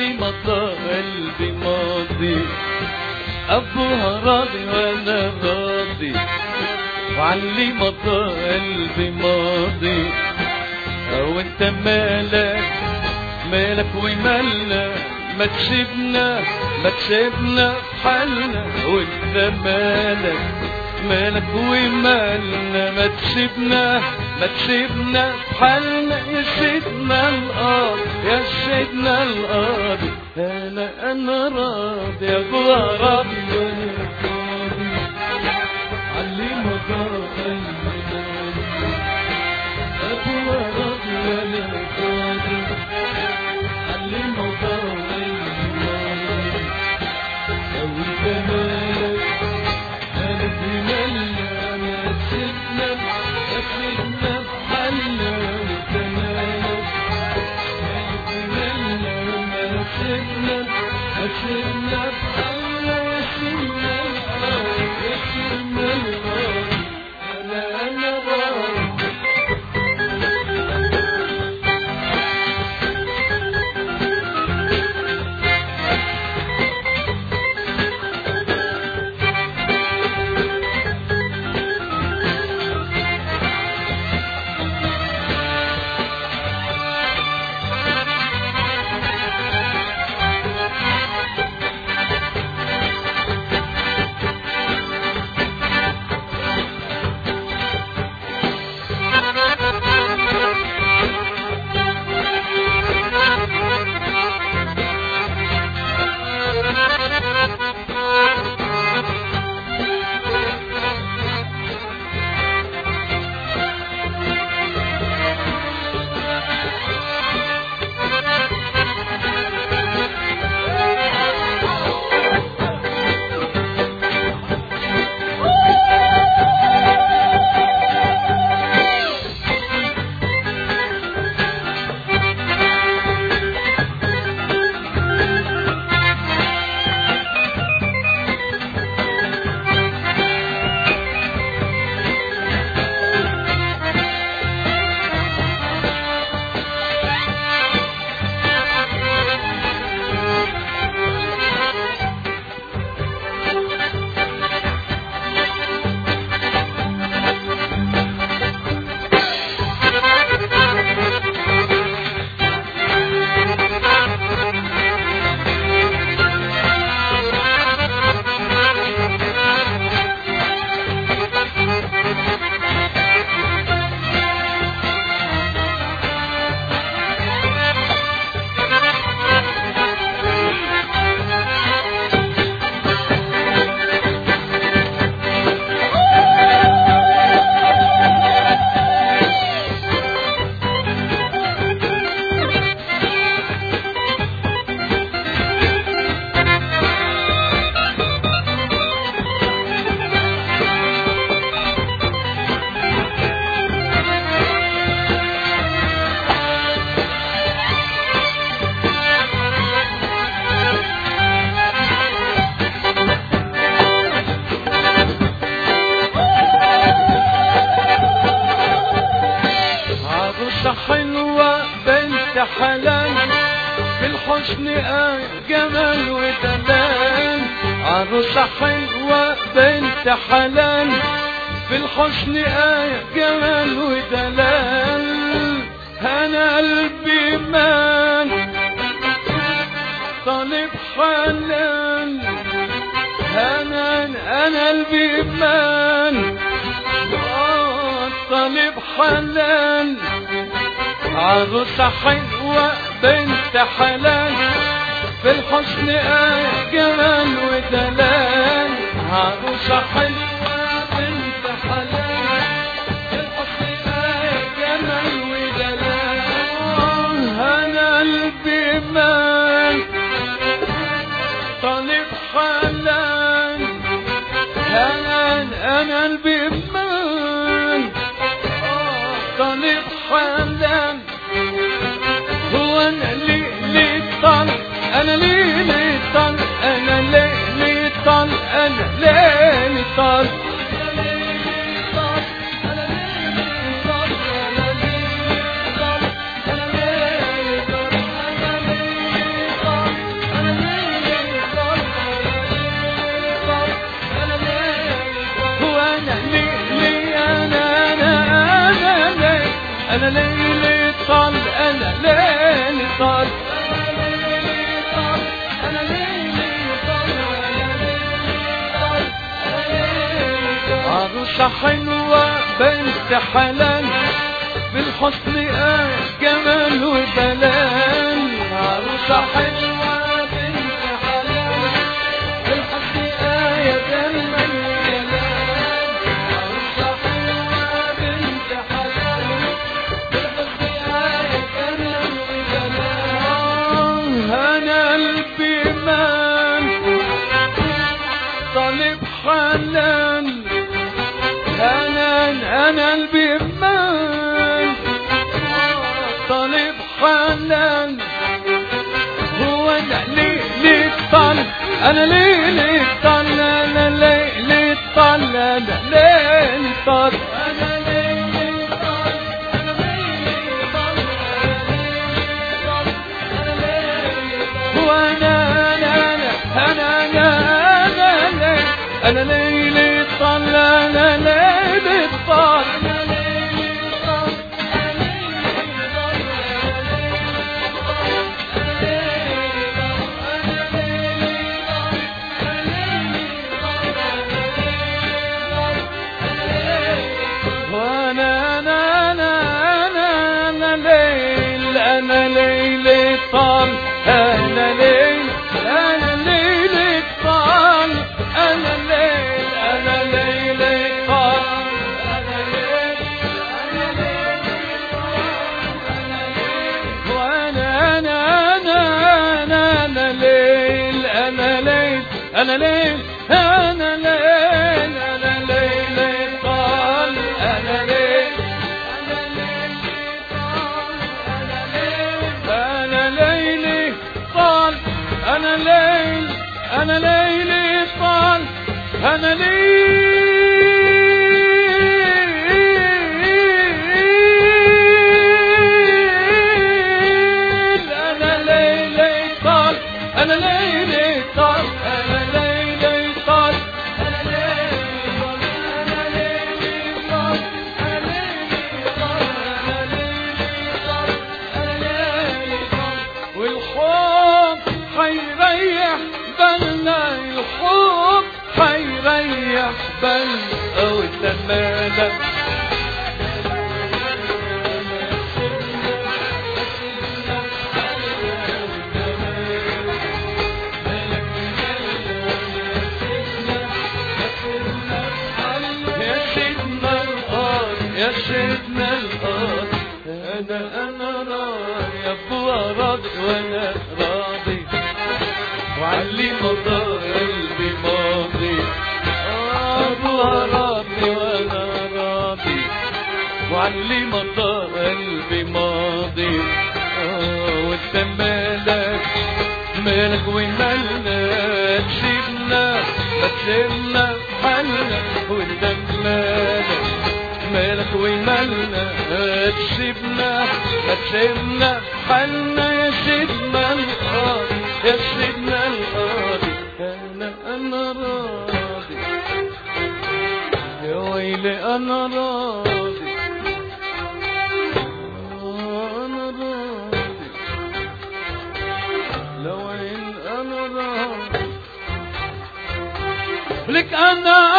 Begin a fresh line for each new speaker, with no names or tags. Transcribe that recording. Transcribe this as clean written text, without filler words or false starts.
وعلي مضى قلبي ماضي، أبوها راضي وأنا راضي، وعلي مضى قلبي ماضي. وانت مالك ومالنا، ما تسيبنا في حالنا. وانت مالك ومالنا، ما تسيبنا في حالنا. يا سيدنا القاضي انا راضي، يا ابوها راضي وانا راضي، علي مضى قلبي ابوها راضي وانا راضي، علي مضى قلبي. لو انت مالك ومالنا، ما تسيبنا في حالنا. وانت مالك ومالنا، ما تسيبنا في حالنا. يا سيدنا القاضي انا راضي. حلوة بنت حلال، في الحسن جمال ودلال. عروسة حلوة بنت حلال، في الحسن جمال ودلال. أنا قلبي مان طالب حلال، أنا قلبي مان طالب حلال. عروسة حلوة بنت حلال، في الحسن جمال ودلال. عروسة حلوة بنت حلال، في الحسن جمال ودلال. أنا قلبي مان طالب حلال، أنا قلبي مان طالب حلال. هو أنا ليه طال، أنا ليه طال، أنا ليه طال، أنا ليه طال. انا ليلي طال انا ليلي طال عروسة حلوة بنت حلال بالحسن جمال ودلال عروسة حلوة بنت حلال بالحسن يا جمال ودلال عروسة حلوة بنت حلال بالحسن يا جمال ودلال انا قلبي مان طالب حلال انا قلبي مان طالب حنان هو انا ليلي طال انا ليلي طال انا ليلي طال انا ليلي طال انا ليلي طال انا ليلي طال وانا انا ليلي طال انا ليلي طال انا ليلي طال انا ليل انا ليلي طال انا ليل انا ليلي طال انا ليل انا ليلي طال وانا انا ليل انا ليل انا ليل انا ليل انا ليلي طال انا ليل أنا ليل أنا ليلي طال أنا ليل أنا ليلي طال أنا ليلي طال أنا ليلي طال أنا ليلي طال أنا ليلي طال أنا ليلي طال أنا ليلي طال أنا ليلي طال والحب حيريح بالنا الحب حيريح بالنا والزمالة يا سيدنا القاضي يا سيدنا القاضي انا راضي يا ابويا راضي وانا راضي وعلي مضى قلبي ماضي ابوها راضي وانا راضي وعلي مضى قلبي ماضي وانت مالك ومالنا تسيبنا ما تسيبنا حالنا وانت مالك ومالنا تسيبنا ما تسيبنا حالنا يا سيدنا القاضي يا سيدنا القاضي انا راضي يا ويلي انا راضي انا راضي لو وين انا راضي لك انا